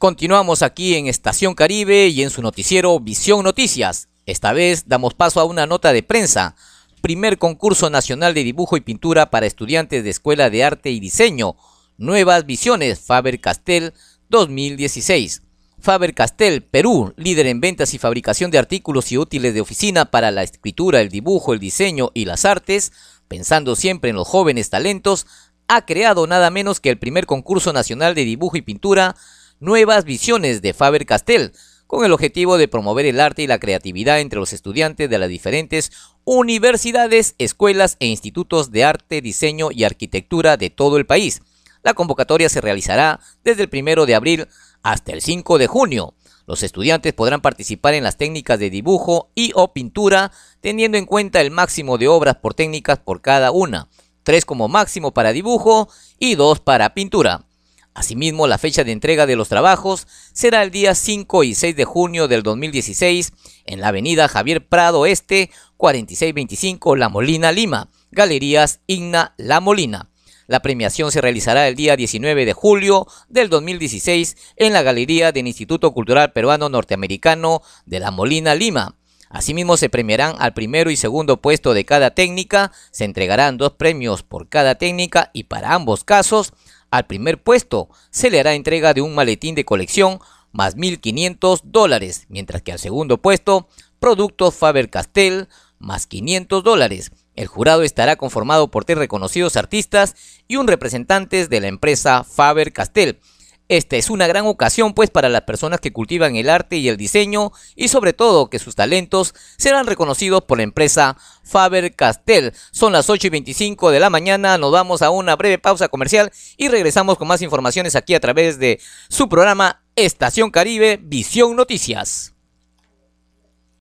Continuamos aquí en Estación Caribe y en su noticiero Visión Noticias. Esta vez damos paso a una nota de prensa. Primer concurso nacional de dibujo y pintura para estudiantes de Escuela de Arte y Diseño. Nuevas visiones Faber-Castell 2016. Faber-Castell, Perú, líder en ventas y fabricación de artículos y útiles de oficina para la escritura, el dibujo, el diseño y las artes, pensando siempre en los jóvenes talentos, ha creado nada menos que el primer concurso nacional de dibujo y pintura Nuevas Visiones de Faber-Castell, con el objetivo de promover el arte y la creatividad entre los estudiantes de las diferentes universidades, escuelas e institutos de arte, diseño y arquitectura de todo el país. La convocatoria se realizará desde el 1 de abril hasta el 5 de junio. Los estudiantes podrán participar en las técnicas de dibujo y o pintura, teniendo en cuenta el máximo de obras por técnicas por cada una, 3 como máximo para dibujo y 2 para pintura. Asimismo, la fecha de entrega de los trabajos será el día 5 y 6 de junio del 2016 en la avenida Javier Prado Este, 4625 La Molina, Lima, Galerías Igna La Molina. La premiación se realizará el día 19 de julio del 2016 en la Galería del Instituto Cultural Peruano Norteamericano de La Molina, Lima. Asimismo, se premiarán al primero y segundo puesto de cada técnica, se entregarán 2 premios por cada técnica y para ambos casos, al primer puesto se le hará entrega de un maletín de colección más $1.500, mientras que al segundo puesto, productos Faber-Castell más $500. El jurado estará conformado por 3 reconocidos artistas y un representante de la empresa Faber-Castell. Esta es una gran ocasión pues para las personas que cultivan el arte y el diseño y sobre todo que sus talentos serán reconocidos por la empresa Faber-Castell. Son las 8:25 de la mañana, nos vamos a una breve pausa comercial y regresamos con más informaciones aquí a través de su programa Estación Caribe Visión Noticias.